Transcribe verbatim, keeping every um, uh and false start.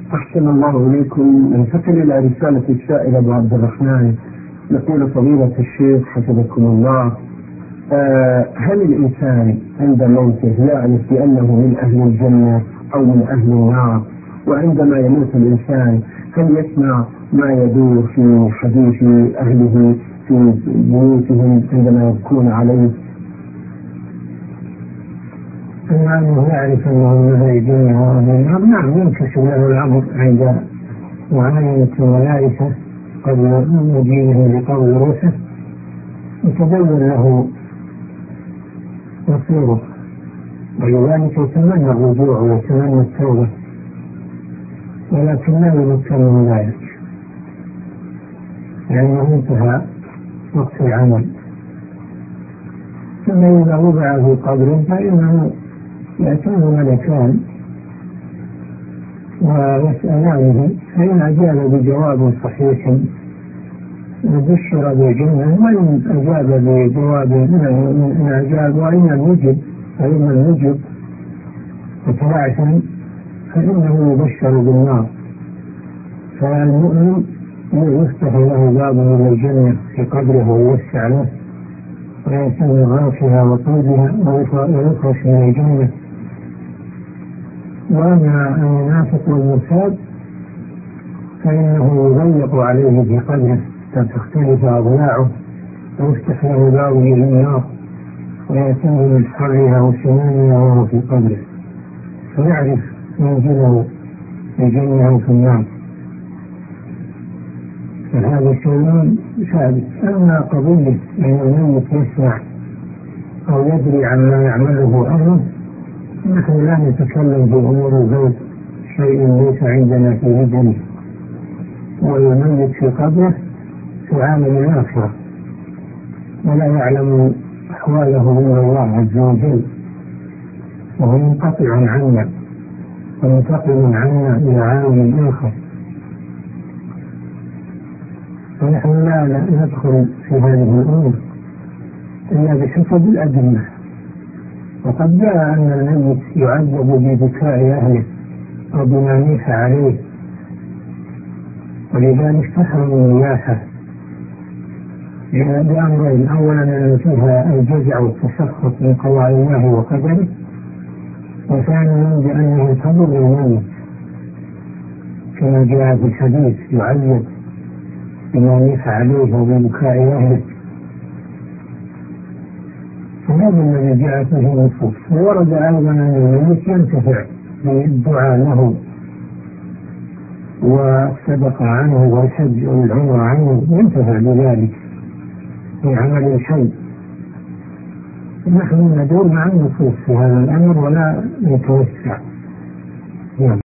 أحسن الله إليكم. انتقل إلى رسالة السائل أبو عبد الرحمن. يقول فضيلة الشيخ حفظكم الله، آه هل الإنسان عند موته يعرف بأنه من أهل الجنة أو من أهل النار؟ وعندما يموت الإنسان هل يسمع ما يدور في حديث أهله في بيوتهم عندما يبكون عليه؟ أما أنه يعرف أنه من أهل الجنة وأهل النار، نعم ينكشف له الأمر عند معاينة الملائكة قبل مجيئه لقبض روحه، يتبين له مصيره، ولذلك يتمنى الرجوع ويتمنى التوبة، ولكن لا يمكن من ذلك لأنه انتهى وقت العمل. ثم إذا وضع في قبره فإنه يأتيه ملكان ويسألانه، فإن أجاب بجواب صحيح بشر بالجنة، وإن أجاب بجواب إن أجاب وإن لم يجب فإن لم يجب وتبعثم فإنه يبشر بالنار. فالمؤمن يفتح له باب من الجنة في قبره ويوسع له ويأتي من روحها وطيبها ويفرش من الجنة. وأما المنافق والمرتاب فإنه يضيق عليه في قبره فتختلف أضلاعه ويفتح له باب إلى النار ويأتيه من حرها وسمومها وهو في قبره، فيعرف منزله في الجنة أو في النار، فهذا شيء ثابت. أما قضية أن الميت يسمع أو يدري عما يعمله أهله، نحن لا نتكلم في أمور الغيب، شيء ليس عندنا فيه دليل، والميت في قبره في عالم الآخرة ولا يعلم أحواله إلا الله عز وجل، وهو منقطع عنا ومنتقل عنا إلى عالم آخر، ونحن لا ندخل في هذه الأمور إلا بحسب الأدلة. وقد جاء أن الميت يعذب ببكاء أهله أو بما نيح عليه، ولذلك تحرم النياحة بأمرين: أولا أن فيها الجزع والتسخط من قضاء الله وقدره، وثانيا بأنه تضر الميت كما جاء في الحديث يعذب بما نيح عليه وببكاء أهله. فهذا الذي جاء فيه النصوص. وورد أيضا أن الميت ينتفع بالدعاء له والصدقة عنه والحج والعمرة عنه، ينتفع بذلك في عمل الحي. نحن ندور مع النصوص في هذا الأمر ولا نتوسع.